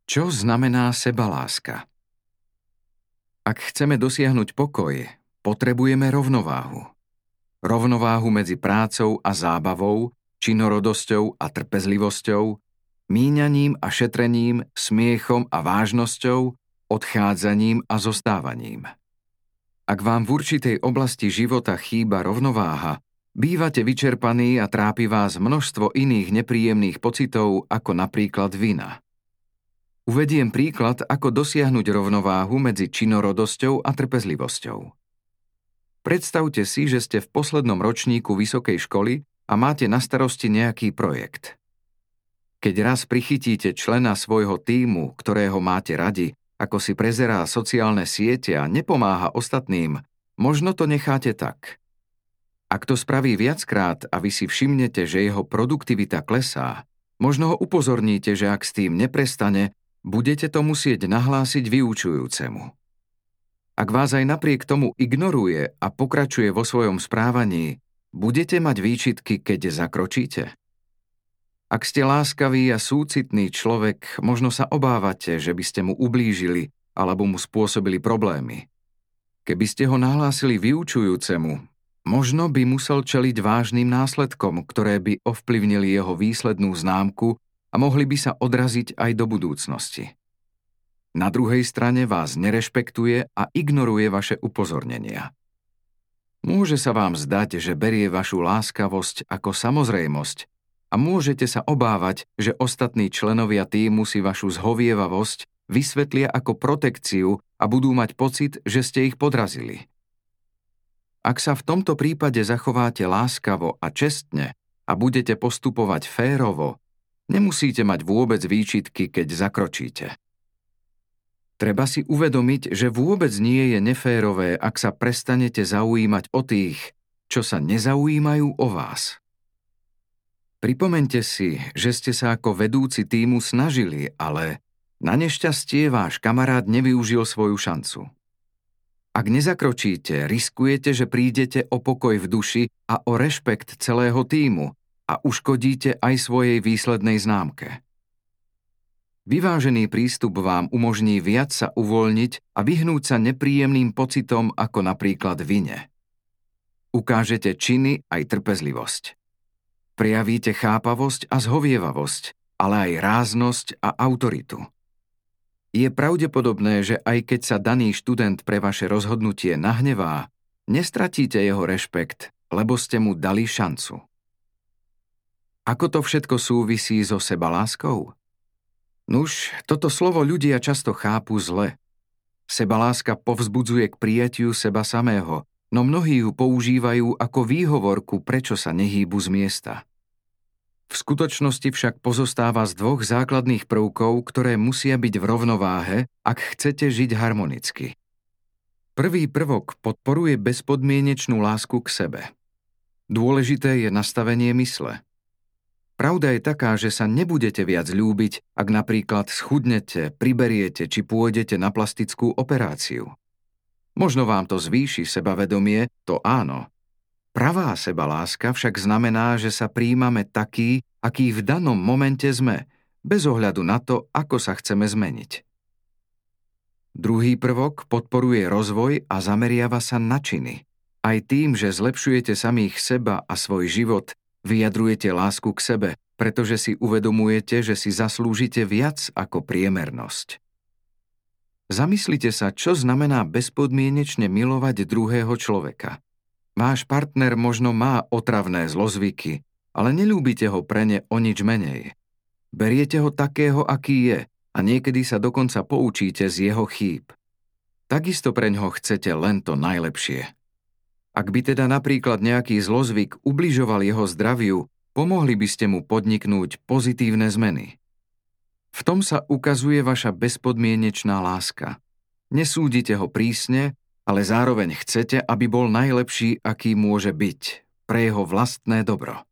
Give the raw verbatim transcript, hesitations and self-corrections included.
Čo znamená sebaláska? Ak chceme dosiahnuť pokoj, potrebujeme rovnováhu. Rovnováhu medzi prácou a zábavou, činorodosťou a trpezlivosťou, míňaním a šetrením, smiechom a vážnosťou, odchádzaním a zostávaním. Ak vám v určitej oblasti života chýba rovnováha, bývate vyčerpaní a trápi vás množstvo iných nepríjemných pocitov, ako napríklad vina. Uvediem príklad, ako dosiahnuť rovnováhu medzi činorodosťou a trpezlivosťou. Predstavte si, že ste v poslednom ročníku vysokej školy a máte na starosti nejaký projekt. Keď raz prichytíte člena svojho tímu, ktorého máte radi, ako si prezerá sociálne siete a nepomáha ostatným, možno to necháte tak. Ak to spraví viackrát a vy si všimnete, že jeho produktivita klesá, možno ho upozorníte, že ak s tým neprestane, budete to musieť nahlásiť vyučujúcemu. Ak vás aj napriek tomu ignoruje a pokračuje vo svojom správaní, budete mať výčitky, keď zakročíte? Ak ste láskavý a súcitný človek, možno sa obávate, že by ste mu ublížili alebo mu spôsobili problémy. Keby ste ho nahlásili vyučujúcemu, možno by musel čeliť vážnym následkom, ktoré by ovplyvnili jeho výslednú známku a mohli by sa odraziť aj do budúcnosti. Na druhej strane vás nerešpektuje a ignoruje vaše upozornenia. Môže sa vám zdať, že berie vašu láskavosť ako samozrejmosť a môžete sa obávať, že ostatní členovia tímu si vašu zhovievavosť vysvetlia ako protekciu a budú mať pocit, že ste ich podrazili. Ak sa v tomto prípade zachováte láskavo a čestne a budete postupovať férovo, nemusíte mať vôbec výčitky, keď zakročíte. Treba si uvedomiť, že vôbec nie je neférové, ak sa prestanete zaujímať o tých, čo sa nezaujímajú o vás. Pripomeňte si, že ste sa ako vedúci tímu snažili, ale na nešťastie váš kamarát nevyužil svoju šancu. Ak nezakročíte, riskujete, že prídete o pokoj v duši a o rešpekt celého tímu a uškodíte aj svojej výslednej známke. Vyvážený prístup vám umožní viac sa uvoľniť a vyhnúť sa nepríjemným pocitom ako napríklad vine. Ukážete činy aj trpezlivosť. Prejavíte chápavosť a zhovievavosť, ale aj ráznosť a autoritu. Je pravdepodobné, že aj keď sa daný študent pre vaše rozhodnutie nahnevá, nestratíte jeho rešpekt, lebo ste mu dali šancu. Ako to všetko súvisí so sebaláskou? Nuž, toto slovo ľudia často chápu zle. Sebaláska povzbudzuje k prijatiu seba samého, no mnohí ju používajú ako výhovorku, prečo sa nehýbu z miesta. V skutočnosti však pozostáva z dvoch základných prvkov, ktoré musia byť v rovnováhe, ak chcete žiť harmonicky. Prvý prvok podporuje bezpodmienečnú lásku k sebe. Dôležité je nastavenie mysle. Pravda je taká, že sa nebudete viac ľúbiť, ak napríklad schudnete, priberiete či pôjdete na plastickú operáciu. Možno vám to zvýši sebavedomie, to áno. Pravá sebaláska však znamená, že sa prijímame taký, aký v danom momente sme, bez ohľadu na to, ako sa chceme zmeniť. Druhý prvok podporuje rozvoj a zameriava sa na činy. Aj tým, že zlepšujete samých seba a svoj život, vyjadrujete lásku k sebe, pretože si uvedomujete, že si zaslúžite viac ako priemernosť. Zamyslite sa, čo znamená bezpodmienečne milovať druhého človeka. Váš partner možno má otravné zlozvyky, ale neľúbite ho pre ne o nič menej. Beriete ho takého, aký je, a niekedy sa dokonca poučíte z jeho chýb. Takisto preňho chcete len to najlepšie. Ak by teda napríklad nejaký zlozvyk ubližoval jeho zdraviu, pomohli by ste mu podniknúť pozitívne zmeny. V tom sa ukazuje vaša bezpodmienečná láska. Nesúdite ho prísne, ale zároveň chcete, aby bol najlepší, aký môže byť, pre jeho vlastné dobro.